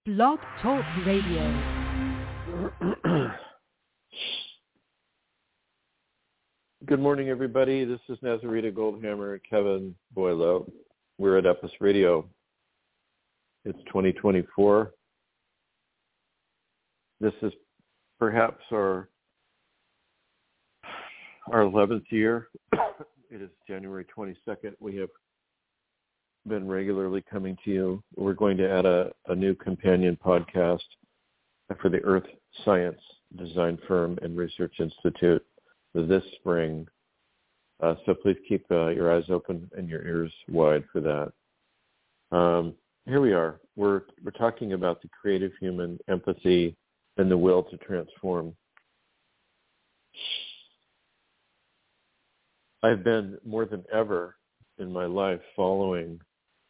Blog Talk Radio. Good morning, everybody. This is Nazarita Goldhammer and Kevin Boileau. We're at Epis Radio. It's 2024. This is perhaps our 11th year. It is January 22nd. We have been regularly coming to you. We're going to add a new companion podcast for the Earth Science Design Firm and Research Institute this spring. So please keep your eyes open and your ears wide for that. Here we are. We're talking about the creative human, empathy, and the will to transform. I've been more than ever in my life following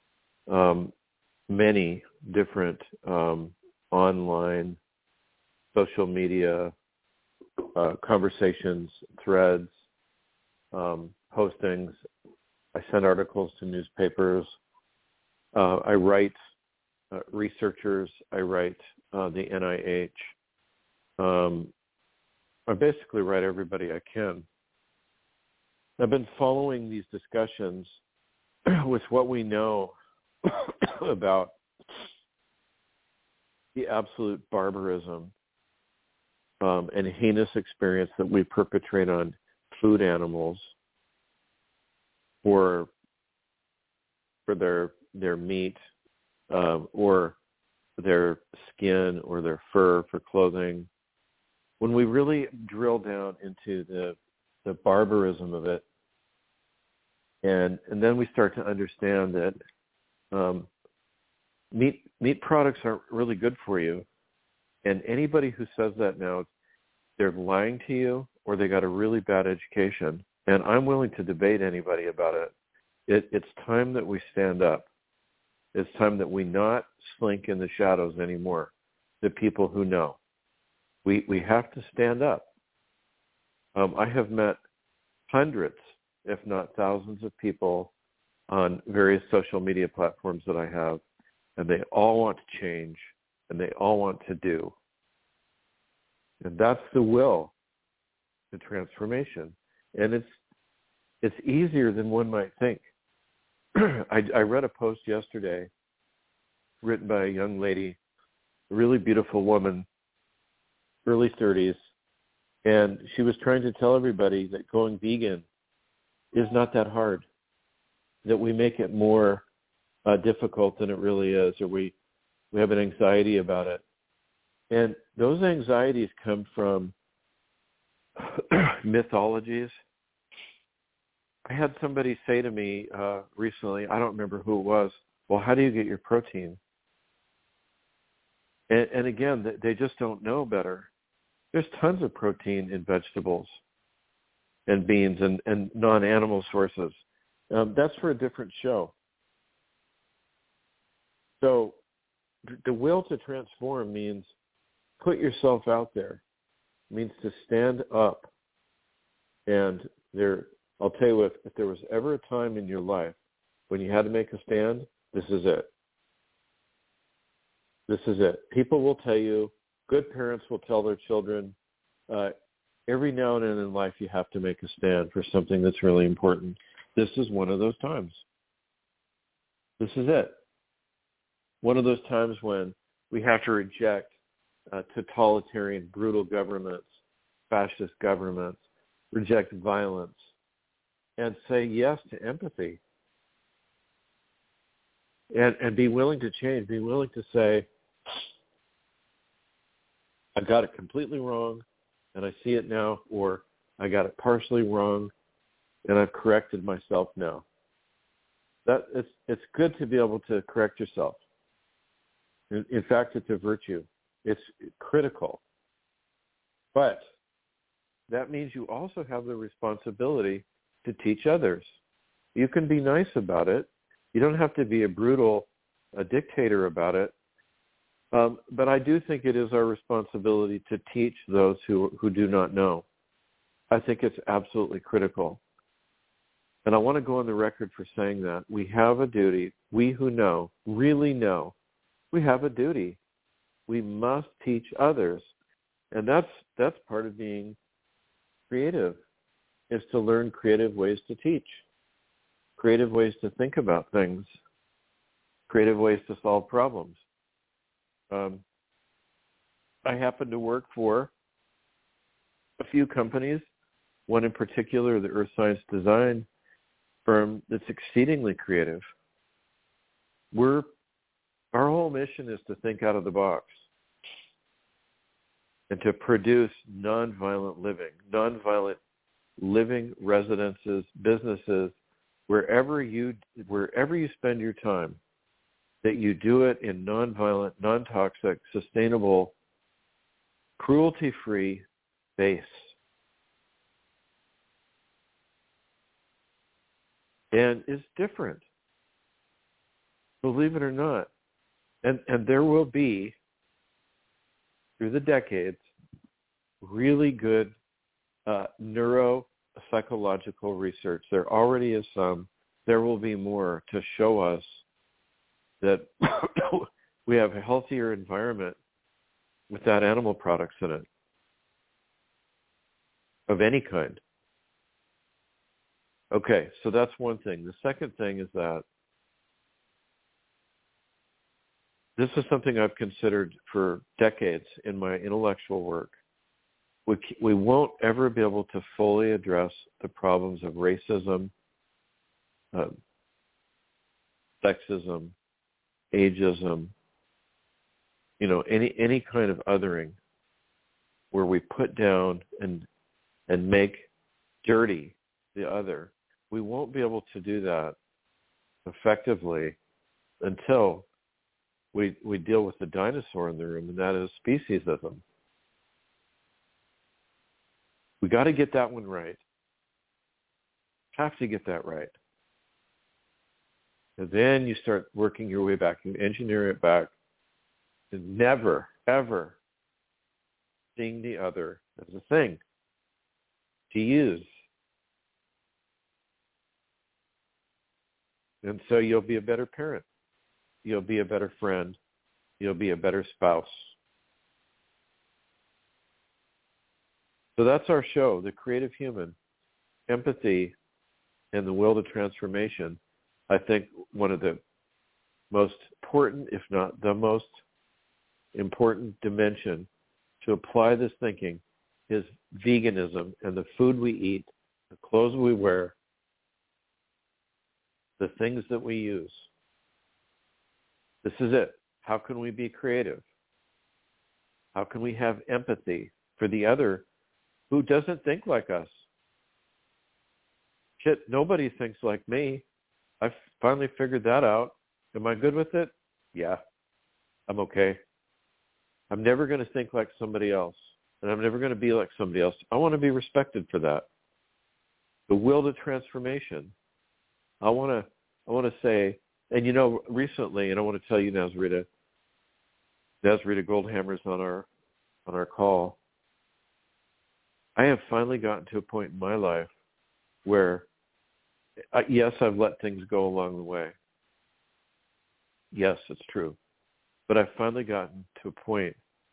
many different online social media conversations, threads, postings. I send articles to newspapers. I write researchers. I write the NIH. I basically write everybody I can. I've been following these discussions with what we know about the absolute barbarism and heinous experience that we perpetrate on food animals for their meat or their skin or their fur for clothing. When we really drill down into the barbarism of it, and then we start to understand that meat products aren't really good for you. And anybody who says that now, they're lying to you or they got a really bad education. And I'm willing to debate anybody about it. It's time that we stand up. It's time that we not slink in the shadows anymore, the people who know. We have to stand up. I have met hundreds, if not thousands of people on various social media platforms that I have, and they all want to change, and they all want to do. And that's the will to transformation. And it's easier than one might think. I read a post yesterday written by a young lady, a really beautiful woman, early 30s, and she was trying to tell everybody that going vegan is not that hard, that we make it more difficult than it really is, or we have an anxiety about it. And those anxieties come from mythologies. I had somebody say to me recently, I don't remember who it was, well, how do you get your protein? And again, they just don't know better. There's tons of protein in vegetables and beans and non-animal sources. That's for a different show. So the will to transform means put yourself out there. It means to stand up. And I'll tell you, if there was ever a time in your life when you had to make a stand, this is it. This is it. People will tell you, good parents will tell their children, every now and then in life you have to make a stand for something that's really important. This is one of those times. This is it. One of those times when we have to reject totalitarian, brutal governments, fascist governments, reject violence, and say yes to empathy. And be willing to change, be willing to say, I got it completely wrong, and I see it now, or I got it partially wrong, and I've corrected myself now. It's good to be able to correct yourself. In fact, it's a virtue. It's critical. But that means you also have the responsibility to teach others. You can be nice about it. You don't have to be a dictator about it. But I do think it is our responsibility to teach those who do not know. I think it's absolutely critical. And I want to go on the record for saying that we have a duty. We who know, really know, we have a duty We must teach others. And that's part of being creative, is to learn creative ways to teach, creative ways to think about things, creative ways to solve problems. I happen to work for a few companies, one in particular, the Earth Science Design firm, that's exceedingly creative. Our whole mission is to think out of the box and to produce nonviolent living residences, businesses, wherever you spend your time, that you do it in nonviolent, non-toxic, sustainable, cruelty-free space. And it's different, believe it or not. And there will be, through the decades, really good neuropsychological research. There already is some. There will be more to show us that we have a healthier environment without animal products in it, of any kind. Okay, so that's one thing. The second thing is that this is something I've considered for decades in my intellectual work. We won't ever be able to fully address the problems of racism, sexism, ageism, any kind of othering where we put down and make dirty the other. We won't be able to do that effectively until we deal with the dinosaur in the room, and that is speciesism. We got to get that one right. Have to get that right. And then you start working your way back. You engineer it back to never, ever seeing the other as a thing to use. And so you'll be a better parent. You'll be a better friend. You'll be a better spouse. So that's our show, The Creative Human, Empathy and the Will to Transformation. I think one of the most important, if not the most important dimension to apply this thinking is veganism, and the food we eat, the clothes we wear, the things that we use. This is it. How can we be creative? How can we have empathy for the other who doesn't think like us? Shit, nobody thinks like me. I've finally figured that out. Am I good with it? Yeah, I'm okay. I'm never going to think like somebody else, and I'm never going to be like somebody else. I want to be respected for that. The will to transformation. I want to say, and recently, and I want to tell you, Nazrita Goldhammer's on our call. I have finally gotten to a point in my life where, yes, I've let things go along the way. Yes, it's true. But I've finally gotten to a point,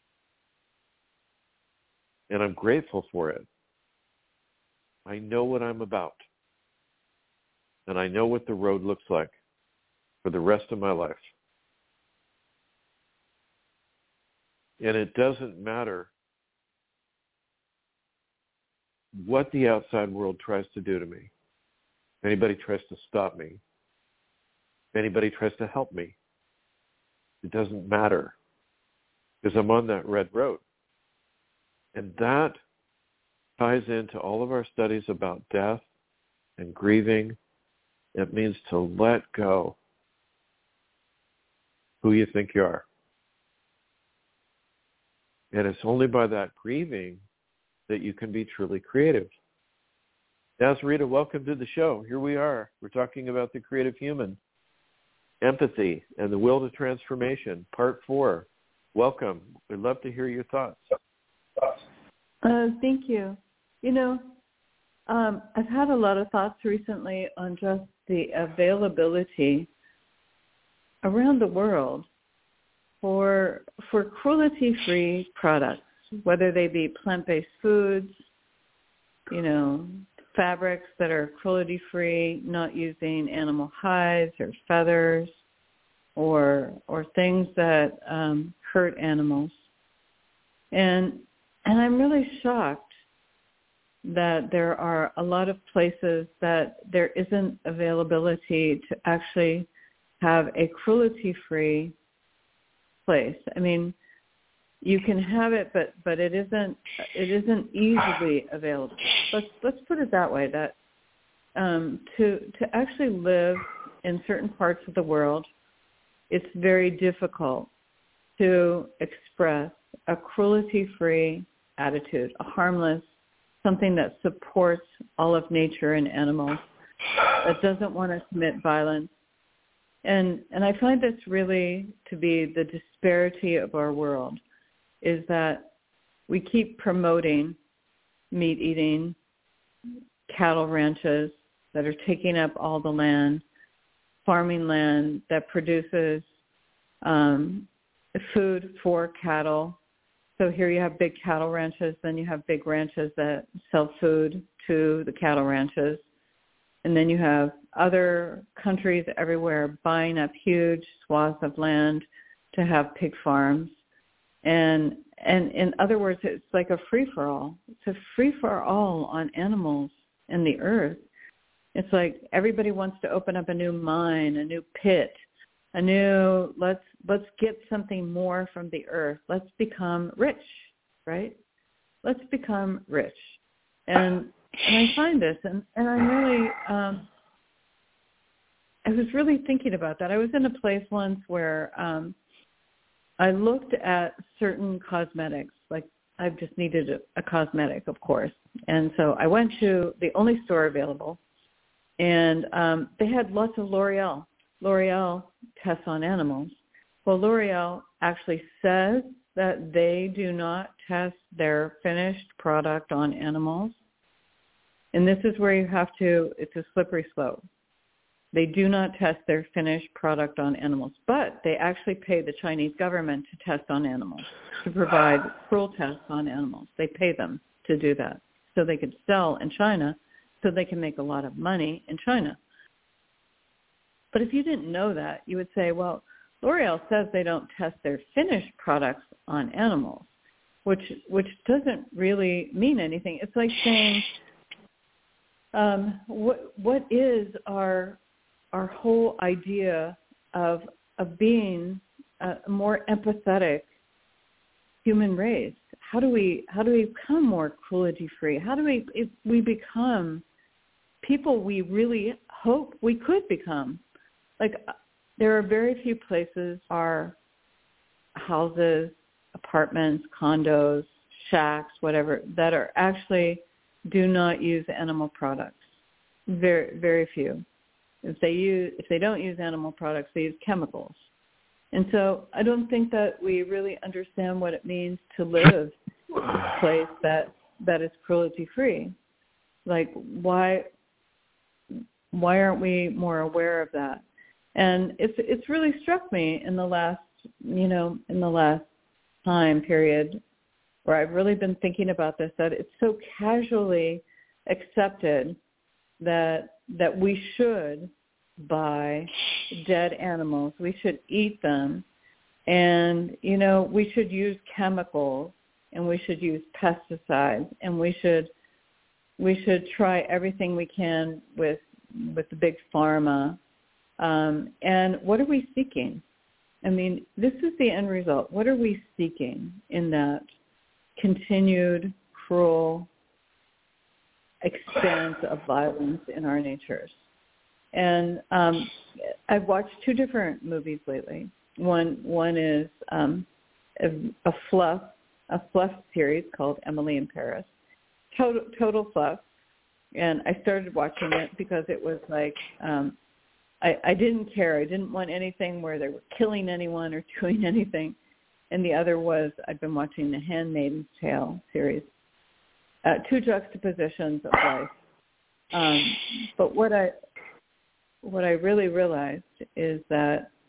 and I'm grateful for it. I know what I'm about, and I know what the road looks like for the rest of my life. And it doesn't matter what the outside world tries to do to me. If anybody tries to stop me, if anybody tries to help me, it doesn't matter, because I'm on that red road. And that ties into all of our studies about death and grieving. It means to let go who you think you are. And it's only by that grieving that you can be truly creative. Nazrita, welcome to the show. Here we are. We're talking about the creative human, empathy, and the will to transformation, part 4. Welcome. We'd love to hear your thoughts. Thank you. I've had a lot of thoughts recently on just the availability around the world for cruelty-free products, whether they be plant-based foods, fabrics that are cruelty-free, not using animal hides or feathers, or things that hurt animals. And I'm really shocked that there are a lot of places that there isn't availability to actually have a cruelty-free place. I mean, you can have it, but it isn't easily available. Let's put it that way. That to actually live in certain parts of the world, it's very difficult to express a cruelty-free attitude, a harmless, something that supports all of nature and animals, that doesn't want to commit violence. And I find this really to be the disparity of our world, is that we keep promoting meat eating, cattle ranches that are taking up all the land, farming land that produces food for cattle. So here you have big cattle ranches, then you have big ranches that sell food to the cattle ranches. And then you have other countries everywhere buying up huge swaths of land to have pig farms. And in other words, it's like a free-for-all. It's a free-for-all on animals and the earth. It's like everybody wants to open up a new mine, a new pit, a new, let's get something more from the earth. Let's become rich, right? Let's become rich. And I find this, and I'm really, I was really thinking about that. I was in a place once where I looked at certain cosmetics, like I just needed a cosmetic, of course. And so I went to the only store available, and they had lots of L'Oreal. L'Oreal tests on animals. Well, L'Oreal actually says that they do not test their finished product on animals. And this is where you have to, it's a slippery slope. They do not test their finished product on animals, but they actually pay the Chinese government to test on animals, to provide cruel tests on animals. They pay them to do that so they can sell in China, so they can make a lot of money in China. But if you didn't know that, you would say, well, L'Oreal says they don't test their finished products on animals, which doesn't really mean anything. It's like saying, what is our whole idea of being a more empathetic human race? How do we become more cruelty-free? How do we become people we really hope we could become? Like, there are very few places, are houses, apartments, condos, shacks, whatever, that are actually do not use animal products. Very, very few. If they don't use animal products, they use chemicals. And so I don't think that we really understand what it means to live in a place that is cruelty-free. Like, why aren't we more aware of that? And it's really struck me in the last time period where I've really been thinking about this, that it's so casually accepted that we should buy dead animals. We should eat them. And, we should use chemicals, and we should use pesticides, and we should try everything we can with the big pharma. And what are we seeking? I mean, this is the end result. What are we seeking in that continued cruel expanse of violence in our natures? And I've watched two different movies lately. One is a fluff series called Emily in Paris. Total fluff. And I started watching it because it was like I didn't care. I didn't want anything where they were killing anyone or doing anything. And the other was, I've been watching the Handmaid's Tale series. Two juxtapositions of life. But what I really realized is that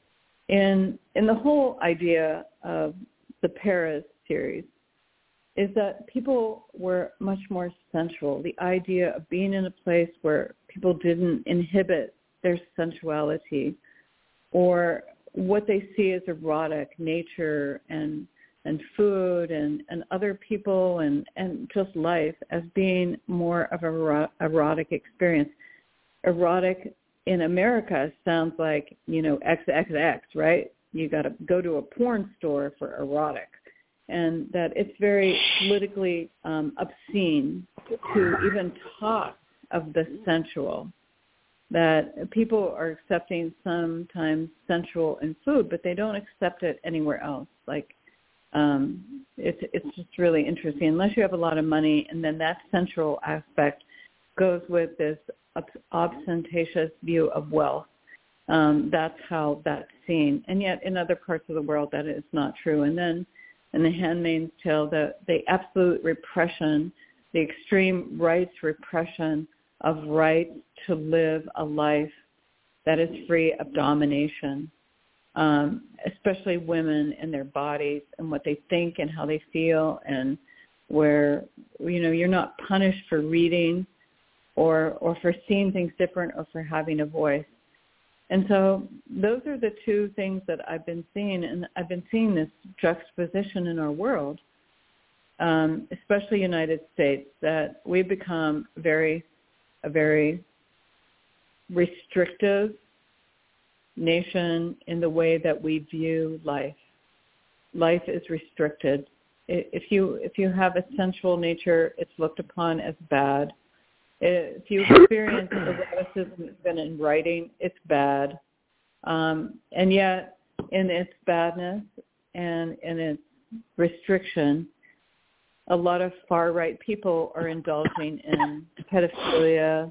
in the whole idea of the Paris series is that people were much more sensual. The idea of being in a place where people didn't inhibit their sensuality or what they see as erotic, nature and food and other people and just life as being more of an erotic experience. Erotic in America sounds like, XXX, right? You got to go to a porn store for erotic. And that it's very politically obscene to even talk of the sensual, that people are accepting sometimes sensual in food, but they don't accept it anywhere else. Like, it's just really interesting. Unless you have a lot of money, and then that sensual aspect goes with this ostentatious view of wealth. That's how that's seen. And yet in other parts of the world that is not true. And then in The Handmaid's Tale, the absolute repression, the extreme rights repression of rights to live a life that is free of domination, especially women and their bodies and what they think and how they feel, and where, you're not punished for reading or for seeing things different or for having a voice. And so those are the two things that I've been seeing, and I've been seeing this juxtaposition in our world, especially United States, that we've become a very restrictive nation in the way that we view life. Life is restricted. If you have a sensual nature, it's looked upon as bad. If you experience eroticism even in writing, it's bad. And yet, in its badness and in its restriction, a lot of far-right people are indulging in pedophilia,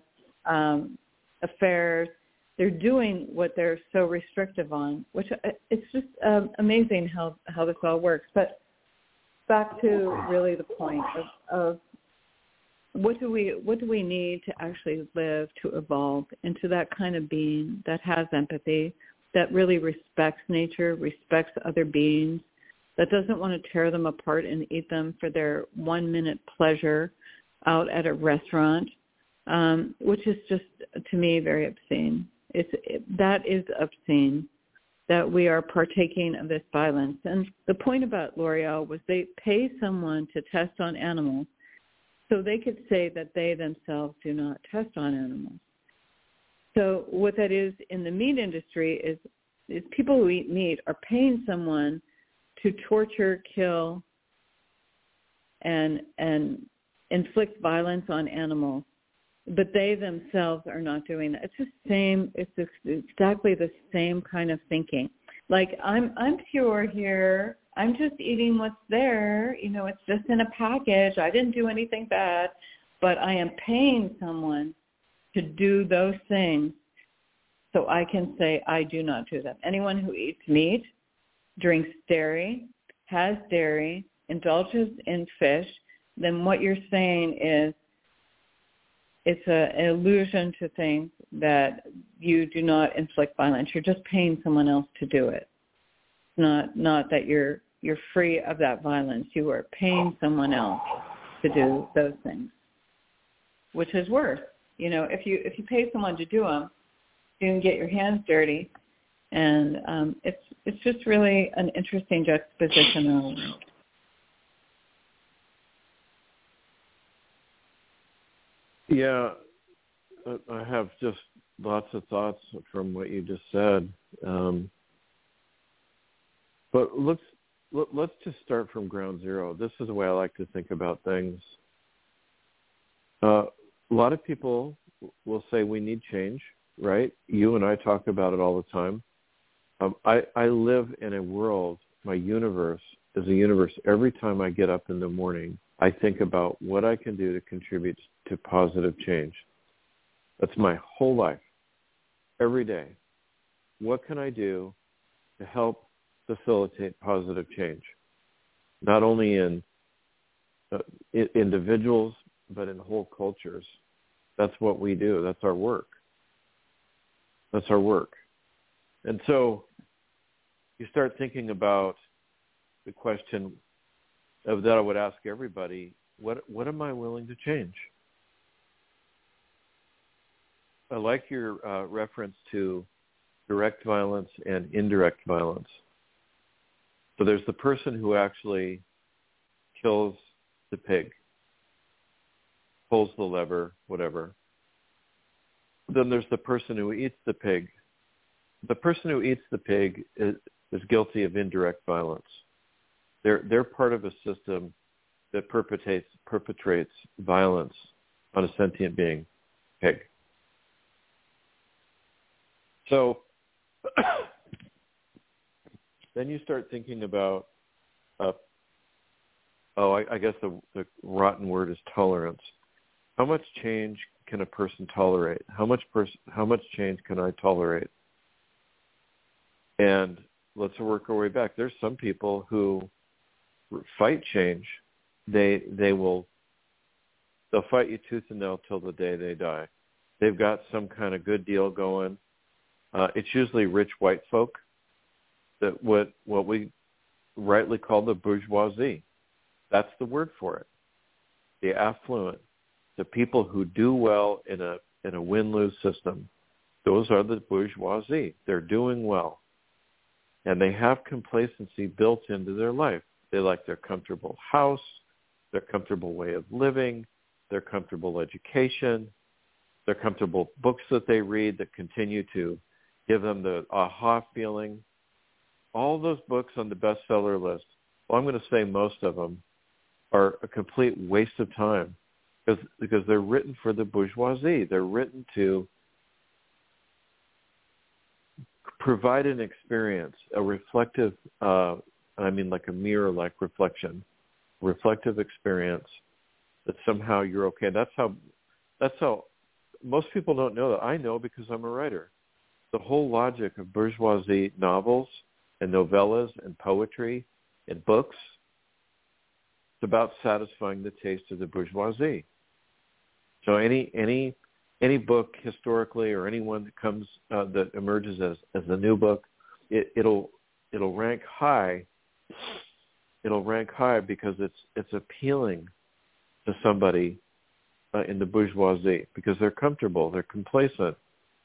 affairs. They're doing what they're so restrictive on, which it's just amazing how this all works. But back to really the point of what do we need to actually live to evolve into that kind of being that has empathy, that really respects nature, respects other beings, that doesn't want to tear them apart and eat them for their 1-minute pleasure out at a restaurant, which is just, to me, very obscene. That is obscene, that we are partaking of this violence. And the point about L'Oreal was they pay someone to test on animals so they could say that they themselves do not test on animals. So what that is in the meat industry is people who eat meat are paying someone to torture, kill, and inflict violence on animals, but they themselves are not doing that. It's exactly the same kind of thinking. Like, I'm pure here. I'm just eating what's there. It's just in a package. I didn't do anything bad, but I am paying someone to do those things so I can say I do not do them. Anyone who eats meat, drinks dairy, has dairy, indulges in fish, then what you're saying is it's an illusion to think that you do not inflict violence. You're just paying someone else to do it. Not that you're free of that violence. You are paying someone else to do those things, which is worse. If you pay someone to do them, you can get your hands dirty, and it's just really an interesting juxtaposition. Yeah, I have just lots of thoughts from what you just said. But let's just start from ground zero. This is the way I like to think about things. A lot of people will say we need change, right? You and I talk about it all the time. I live in a world, my universe is a universe. Every time I get up in the morning, I think about what I can do to contribute to positive change. That's my whole life, every day. What can I do to help facilitate positive change? Not only in individuals, but in whole cultures. That's what we do. That's our work. And so you start thinking about the question that I would ask everybody, what am I willing to change? I like your reference to direct violence and indirect violence. So there's the person who actually kills the pig, pulls the lever, whatever. Then there's the person who eats the pig. The person who eats the pig is guilty of indirect violence. They're part of a system that perpetrates violence on a sentient being, pig. So then you start thinking about, I guess the rotten word is tolerance. How much change can a person tolerate? How much change can I tolerate? And let's work our way back. There's some people who fight change. They'll fight you tooth and nail till the day they die. They've got some kind of good deal going. It's usually rich white folk, that what we rightly call the bourgeoisie. That's the word for it. The affluent, the people who do well in a win-lose system. Those are the bourgeoisie. They're doing well. And they have complacency built into their life. They like their comfortable house, their comfortable way of living, their comfortable education, their comfortable books that they read that continue to give them the aha feeling. All those books on the bestseller list, well, I'm going to say most of them, are a complete waste of time because they're written for the bourgeoisie. They're written to provide an experience, a reflective, like a mirror-like reflective experience that somehow you're okay. That's how most people don't know that. I know because I'm a writer. The whole logic of bourgeoisie novels and novellas and poetry and books, it's about satisfying the taste of the bourgeoisie. So any book historically or any one that comes that emerges as a new book, it'll rank high. It'll rank high because it's appealing to somebody in the bourgeoisie because they're comfortable, they're complacent.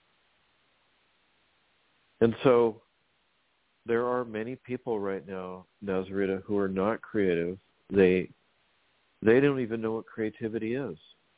And so there are many people right now, Nazarita, who are not creative. They don't even know what creativity is.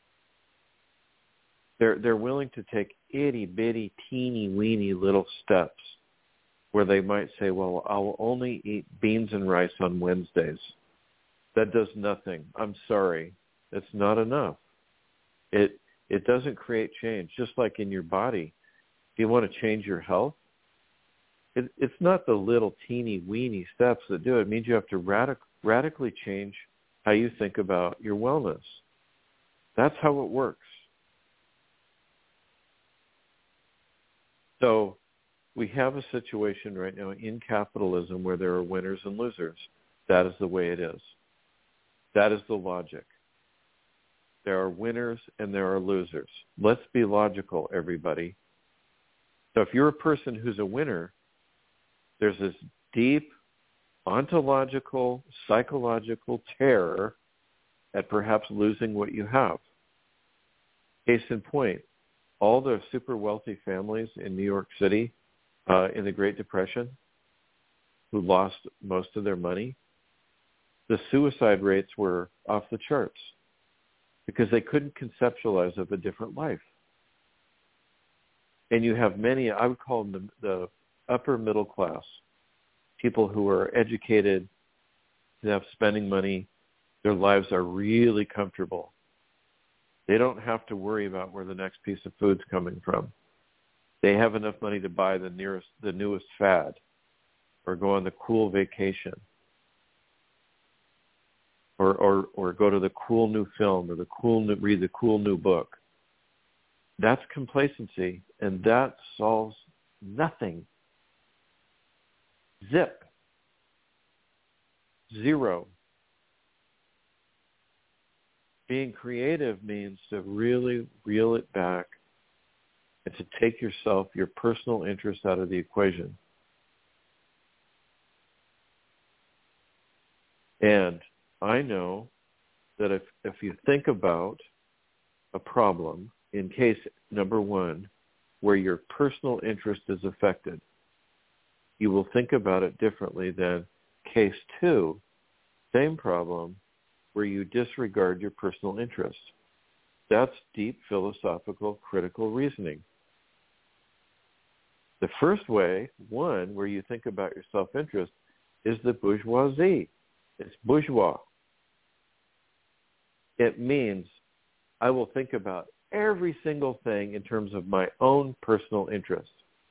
They're willing to take itty bitty, teeny weeny little steps where they might say, well, I'll only eat beans and rice on Wednesdays. That does nothing. I'm sorry. It's not enough. It doesn't create change. Just like in your body, if you want to change your health, it's not the little teeny weeny steps that do it. It means you have to radically change how you think about your wellness. That's how it works. So we have a situation right now in capitalism where there are winners and losers. That is the way it is. That is the logic. There are winners and there are losers. Let's be logical, everybody. So if you're a person who's a winner, there's this deep ontological, psychological terror at perhaps losing what you have. Case in point, all the super wealthy families in New York City in the Great Depression who lost most of their money, the suicide rates were off the charts because they couldn't conceptualize of a different life. And you have many, I would call them the upper middle class, people who are educated, who have spending money, their lives are really comfortable. They don't have to worry about where the next piece of food's coming from. They have enough money to buy the newest fad or go on the cool vacation or go to the cool new film or read the cool new book. That's complacency, and that solves nothing. Zip. Zero. Being creative means to really reel it back and to take yourself, your personal interest out of the equation. And I know that if you think about a problem in case number one, where your personal interest is affected, you will think about it differently than case two, same problem, where you disregard your personal interest. That's deep philosophical critical reasoning. The first way, one, where you think about your self-interest, is the bourgeoisie. It's bourgeois. It means I will think about every single thing in terms of my own personal interest.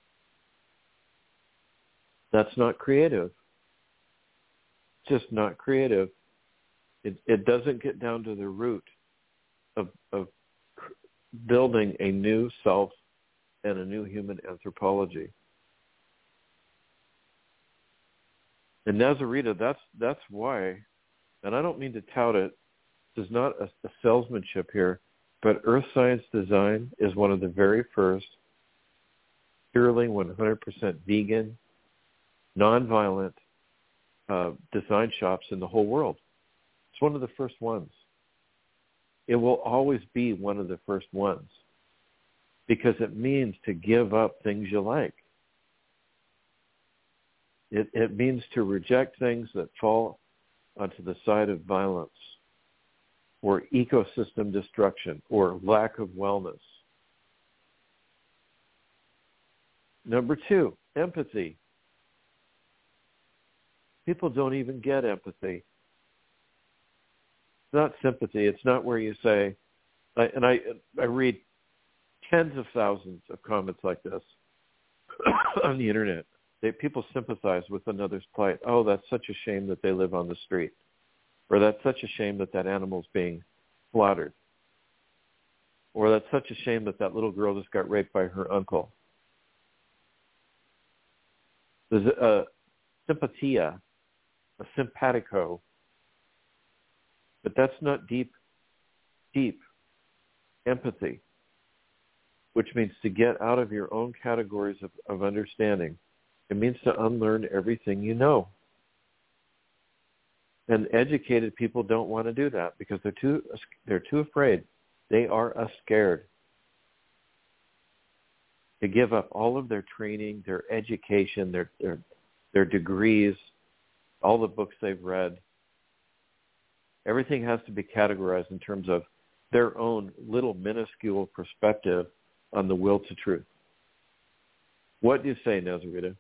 That's not creative. Just not creative. It doesn't get down to the root of building a new self and a new human anthropology. And Nazarita, that's why, and I don't mean to tout it, this is not a salesmanship here, but Earth Science Design is one of the very first purely 100% vegan, nonviolent design shops in the whole world. It's one of the first ones. It will always be one of the first ones because it means to give up things you like. It means to reject things that fall onto the side of violence or ecosystem destruction or lack of wellness. Number two, empathy. People don't even get empathy. It's not sympathy. It's not where you say, and I read tens of thousands of comments like this on the internet. People sympathize with another's plight. Oh, that's such a shame that they live on the street. Or that's such a shame that that animal's being slaughtered. Or that's such a shame that that little girl just got raped by her uncle. There's a sympathia, a simpatico. But that's not deep empathy, which means to get out of your own categories of understanding. It means to unlearn everything you know. And educated people don't want to do that because they're too afraid. They are scared to give up all of their training, their education, their degrees, all the books they've read. Everything has to be categorized in terms of their own little minuscule perspective on the will to truth. What do you say, Nazarita?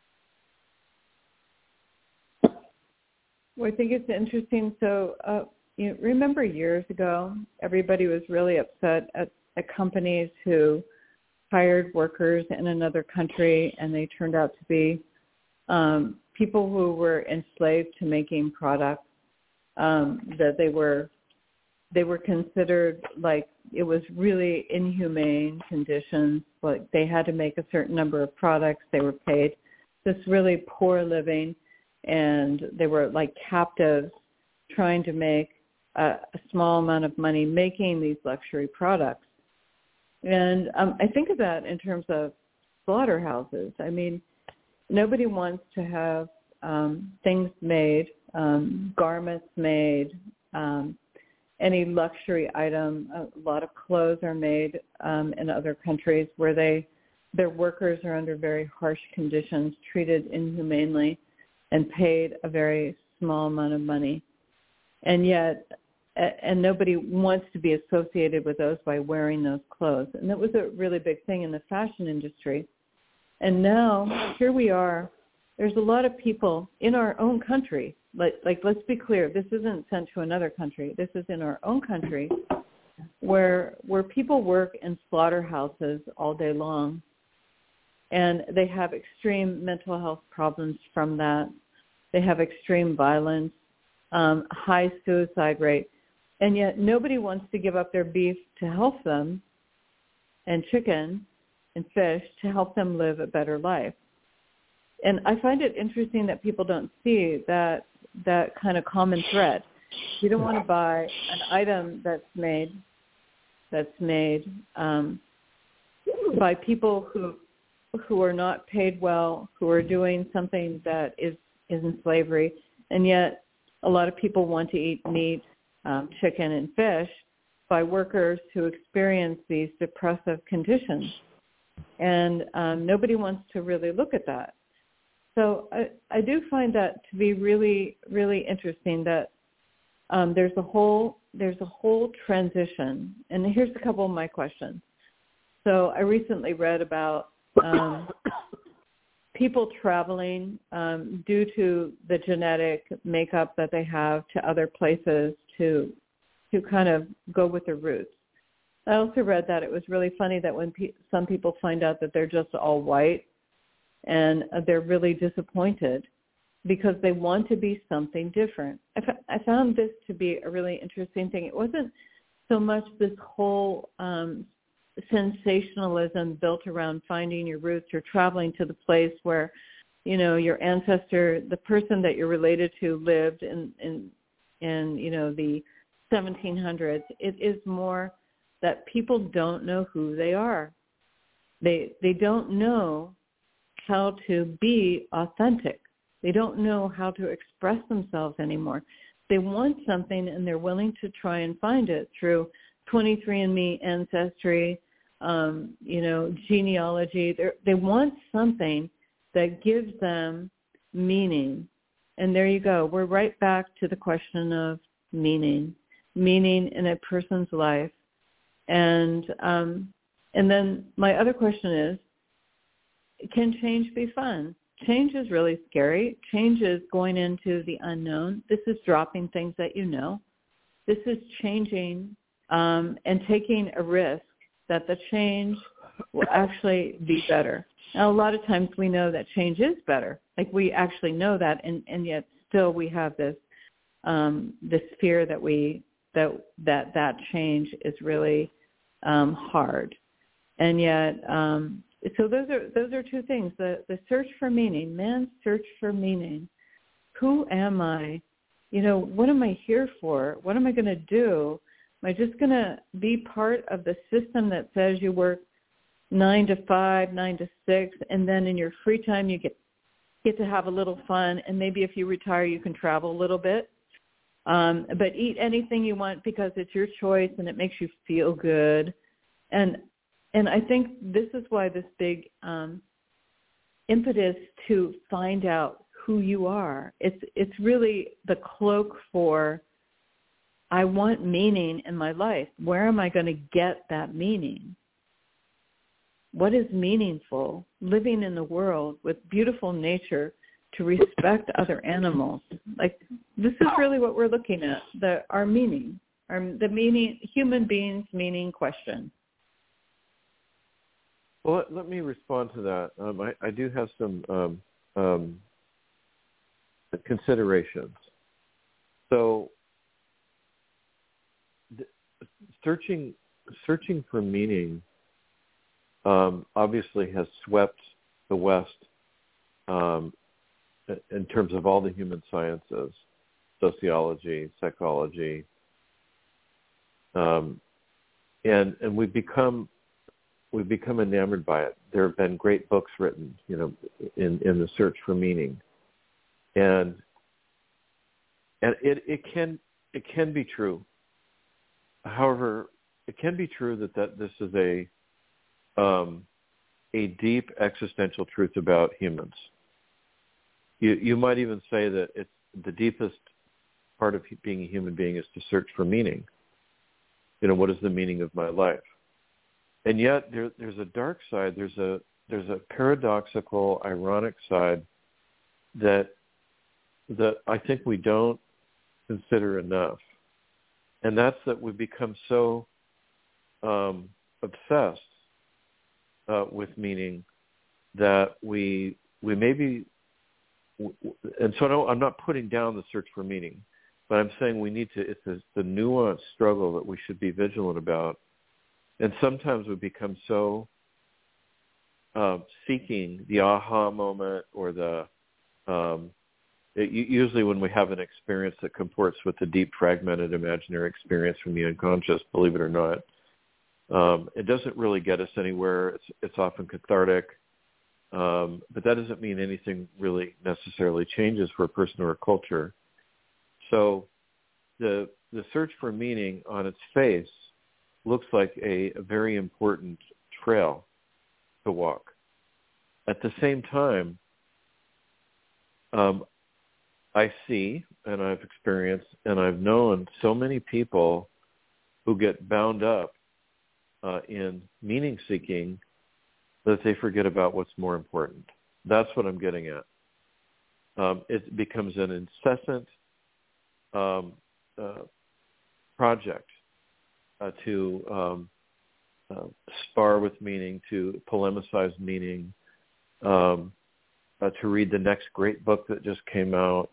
Well, I think it's interesting. So, remember years ago, everybody was really upset at companies who hired workers in another country, and they turned out to be people who were enslaved to making products. That they were considered like it was really inhumane conditions. Like they had to make a certain number of products. They were paid this really poor living, and they were like captives trying to make a small amount of money making these luxury products. And I think of that in terms of slaughterhouses. I mean, nobody wants to have things made, garments made, any luxury item. A lot of clothes are made in other countries where their workers are under very harsh conditions, treated inhumanely, and paid a very small amount of money. And yet, and nobody wants to be associated with those by wearing those clothes. And that was a really big thing in the fashion industry. And now, here we are. There's a lot of people in our own country. Like, let's be clear, this isn't sent to another country. This is in our own country where people work in slaughterhouses all day long. And they have extreme mental health problems from that. They have extreme violence, high suicide rate. And yet nobody wants to give up their beef to help them, and chicken and fish to help them live a better life. And I find it interesting that people don't see that kind of common thread. You don't want to buy an item that's made by people who are not paid well, who are doing something that is in slavery, and yet a lot of people want to eat meat, chicken, and fish by workers who experience these depressive conditions. And nobody wants to really look at that. So I do find that to be really, really interesting that there's a whole transition. And here's a couple of my questions. So I recently read about people traveling due to the genetic makeup that they have to other places to kind of go with their roots. I also read that it was really funny that when some people find out that they're just all white and they're really disappointed because they want to be something different. I found this to be a really interesting thing. It wasn't so much this whole sensationalism built around finding your roots or traveling to the place where, your ancestor, the person that you're related to, lived in the 1700s. It is more that people don't know who they are. They don't know how to be authentic. They don't know how to express themselves anymore. They want something and they're willing to try and find it through 23andMe, Ancestry, genealogy. They want something that gives them meaning. And there you go. We're right back to the question of meaning in a person's life. And then my other question is, can change be fun? Change is really scary. Change is going into the unknown. This is dropping things that you know. This is changing and taking a risk that the change will actually be better. Now, a lot of times we know that change is better. Like we actually know that, and yet still we have this fear that change is really hard. And yet, so those are two things. The search for meaning, man's search for meaning. Who am I? What am I here for? What am I going to do? Am I just going to be part of the system that says you work 9 to 5, 9 to 6, and then in your free time you get to have a little fun, and maybe if you retire you can travel a little bit, but eat anything you want because it's your choice and it makes you feel good. And I think this is why this big impetus to find out who you are. It's really the cloak for, I want meaning in my life. Where am I going to get that meaning? What is meaningful? Living in the world with beautiful nature, to respect other animals. Like, this is really what we're looking at, our meaning, the meaning, human beings' meaning question. Well, let me respond to that. I do have some considerations. So, searching for meaning obviously has swept the West in terms of all the human sciences, sociology, psychology, and we've become enamored by it. There have been great books written, in the search for meaning, and it can be true. However, it can be true that this is a deep existential truth about humans. You might even say that it's the deepest part of being a human being is to search for meaning. What is the meaning of my life? And yet there's a dark side. There's a paradoxical, ironic side that I think we don't consider enough, and that's that we've become so obsessed with meaning that we maybe. And so I'm not putting down the search for meaning, but I'm saying it's the nuanced struggle that we should be vigilant about. And sometimes we become so seeking the aha moment or usually when we have an experience that comports with the deep fragmented imaginary experience from the unconscious, believe it or not, it doesn't really get us anywhere. It's often cathartic. But that doesn't mean anything really necessarily changes for a person or a culture. So the search for meaning on its face looks like a very important trail to walk. At the same time, I see, and I've experienced, and I've known so many people who get bound up in meaning seeking that they forget about what's more important. That's what I'm getting at. It becomes an incessant project to spar with meaning, to polemicize meaning, to read the next great book that just came out.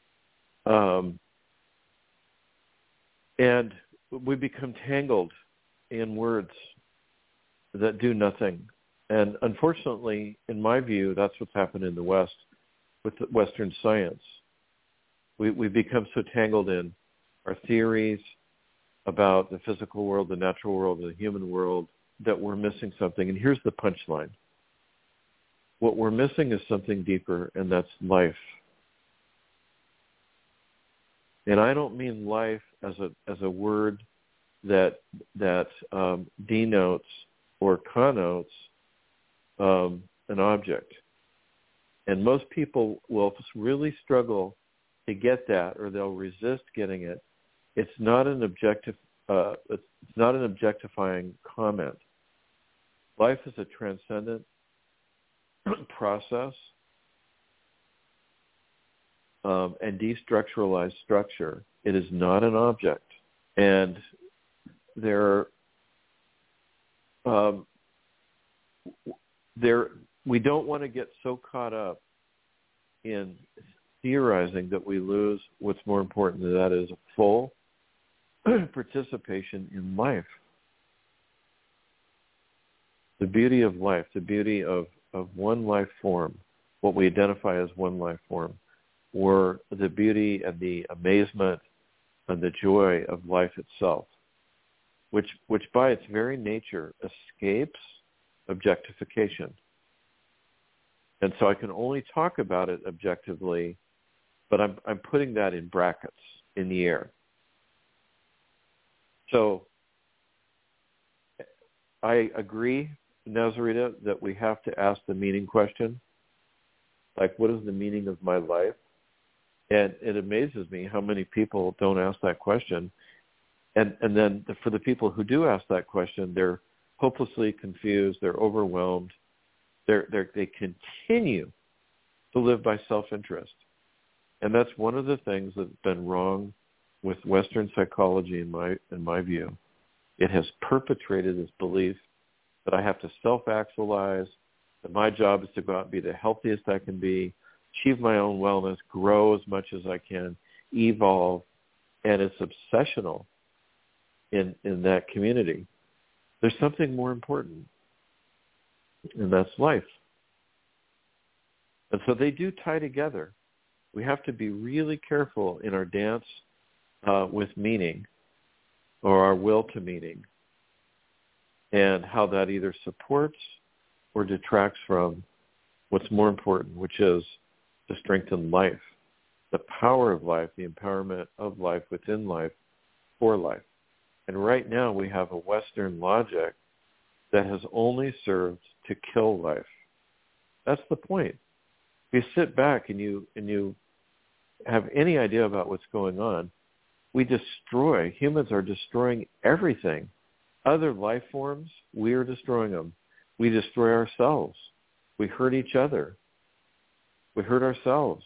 And we become tangled in words that do nothing. And unfortunately, in my view, that's what's happened in the West with Western science. We become so tangled in our theories about the physical world, the natural world, the human world, that we're missing something. And here's the punchline. What we're missing is something deeper, and that's life. And I don't mean life as a word that denotes or connotes an object. And most people will really struggle to get that, or they'll resist getting it. It's not an objectifying comment. Life is a transcendent process and destructuralized structure. It is not an object. And we don't want to get so caught up in theorizing that we lose what's more important, and that is full participation in life. The beauty of life, the beauty of one life form, what we identify as one life form, or the beauty and the amazement and the joy of life itself, which by its very nature escapes objectification. And so I can only talk about it objectively, but I'm putting that in brackets in the air. So I agree, Nazarita, that we have to ask the meaning question. Like, what is the meaning of my life? And it amazes me how many people don't ask that question. And then for the people who do ask that question, they're hopelessly confused, they're overwhelmed, they continue to live by self-interest. And that's one of the things that's been wrong with Western psychology in my view. It has perpetrated this belief that I have to self-actualize, that my job is to go out and be the healthiest I can be, achieve my own wellness, grow as much as I can, evolve, and it's obsessional in that community. There's something more important, and that's life. And so they do tie together. We have to be really careful in our dance with meaning, or our will to meaning, and how that either supports or detracts from what's more important, which is to strengthen life, the power of life, the empowerment of life within life, for life. And right now we have a Western logic that has only served to kill life. That's the point. If you sit back and you have any idea about what's going on, humans are destroying everything. Other life forms, we are destroying them. We destroy ourselves. We hurt each other. We hurt ourselves.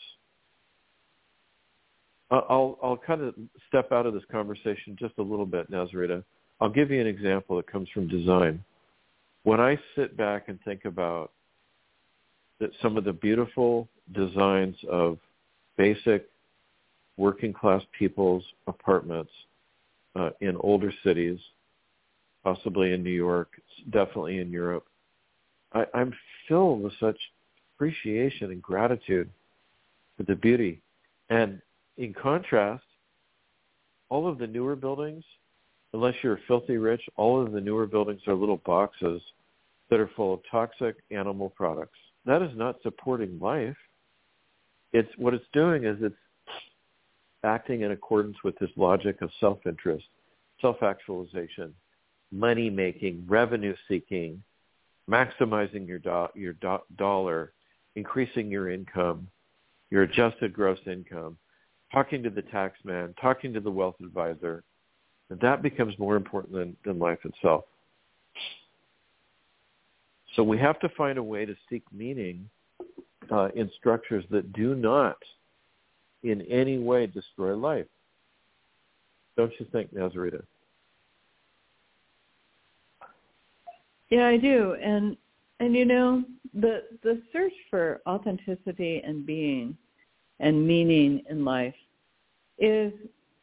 I'll kind of step out of this conversation just a little bit, Nazarita. I'll give you an example that comes from design. When I sit back and think about some of the beautiful designs of basic working class people's apartments in older cities, possibly in New York, definitely in Europe, I'm filled with such appreciation and gratitude for the beauty. And in contrast, all of the newer buildings, unless you're filthy rich, all of the newer buildings are little boxes that are full of toxic animal products. That is not supporting life. What it's doing is acting in accordance with this logic of self-interest, self-actualization, money-making, revenue-seeking, maximizing your dollar, increasing your income, your adjusted gross income, talking to the tax man, talking to the wealth advisor, that becomes more important than life itself. So we have to find a way to seek meaning in structures that do not in any way destroy life. Don't you think, Nazarita? Yeah, I do. And you know, the search for authenticity and being and meaning in life is,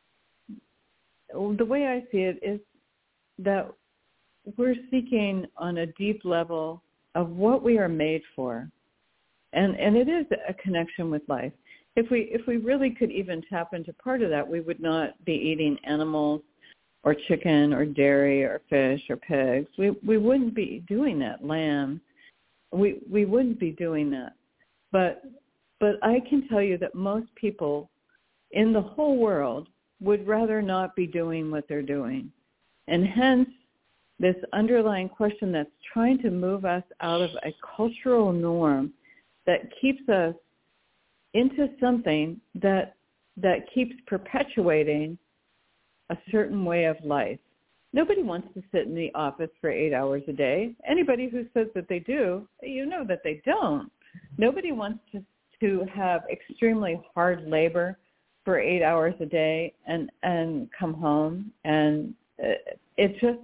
the way I see it is that we're seeking on a deep level of what we are made for. And it is a connection with life. If we really could even tap into part of that, we would not be eating animals or chicken or dairy or fish or pigs. We wouldn't be doing that, lamb. We wouldn't be doing that. But I can tell you that most people in the whole world would rather not be doing what they're doing. And hence, this underlying question that's trying to move us out of a cultural norm that keeps us into something that keeps perpetuating a certain way of life. Nobody wants to sit in the office for 8 hours a day. Anybody who says that they do, you know that they don't. Nobody wants to have extremely hard labor for 8 hours a day and come home. And it's just,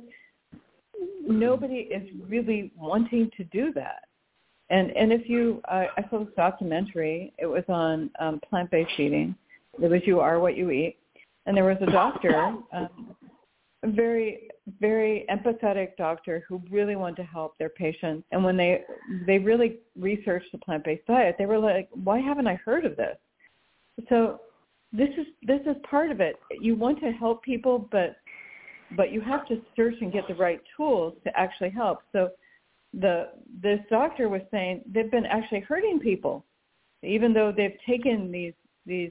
nobody is really wanting to do that. And if you, I saw this documentary, it was on plant-based eating. It was You Are What You Eat. And there was a doctor, a very, very empathetic doctor who really wanted to help their patients. And when they really researched the plant-based diet, they were like, why haven't I heard of this? So this is part of it. You want to help people, but you have to search and get the right tools to actually help. So this doctor was saying they've been actually hurting people, even though they've taken these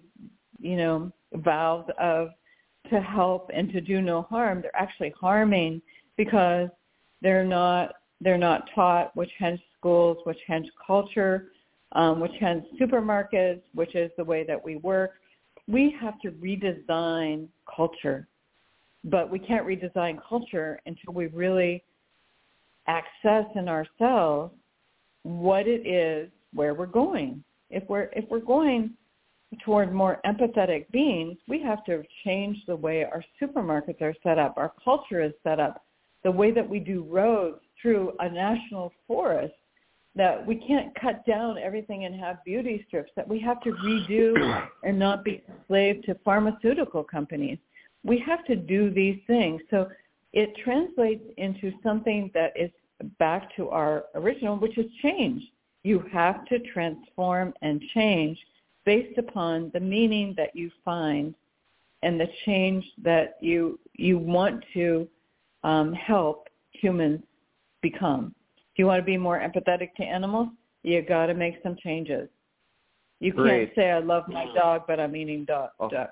vows to help and to do no harm. They're actually harming because they're not taught, which hence schools, which hence culture, which hence supermarkets, which is the way that we work. We have to redesign culture, but we can't redesign culture until we really access in ourselves what it is, where we're going. If we're going toward more empathetic beings, we have to change the way our supermarkets are set up, our culture is set up, the way that we do roads through a national forest, that we can't cut down everything and have beauty strips, that we have to redo and not be enslaved to pharmaceutical companies. We have to do these things. So it translates into something that is back to our original, which is change. You have to transform and change based upon the meaning that you find and the change that you want to help humans become. If you want to be more empathetic to animals, you got to make some changes. You can't say, I love my dog, but I'm eating duck.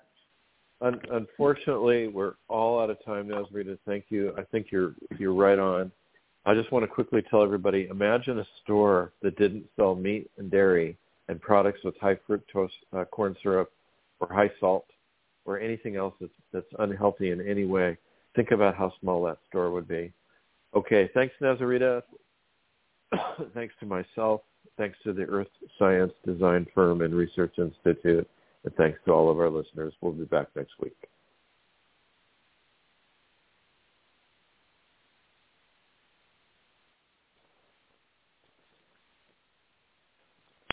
Unfortunately, we're all out of time now, Rita. Thank you. I think you're right on. I just want to quickly tell everybody, imagine a store that didn't sell meat and dairy and products with high fructose corn syrup or high salt or anything else that's unhealthy in any way. Think about how small that store would be. Okay, thanks, Nazarita. Thanks to myself. Thanks to the Earth Science Design Firm and Research Institute. And thanks to all of our listeners. We'll be back next week.